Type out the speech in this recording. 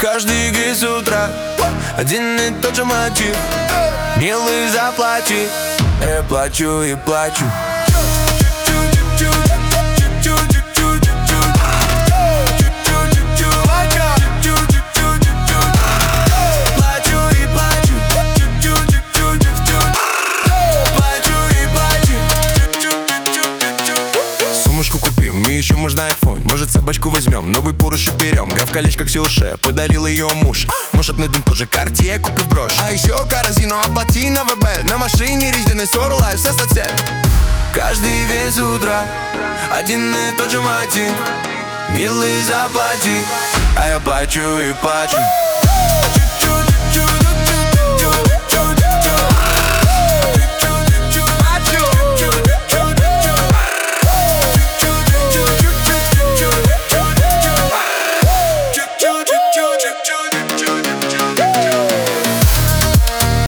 Каждый день с утра один и тот же мотив. Милый, заплати. Я плачу и плачу. Сумочку купим, мне еще можно iPhone. Может, собачку возьмем, новый Порш берем. Гав колечко Ксюше, подарил ее муж. Может, найдем тоже Cartier, купив брошь. А еще корзину оплати на ВБ. На машине резиной Solar все соцсеть. Каждый день с утра один и тот же мотив. Милый, заплати. А я плачу и плачу.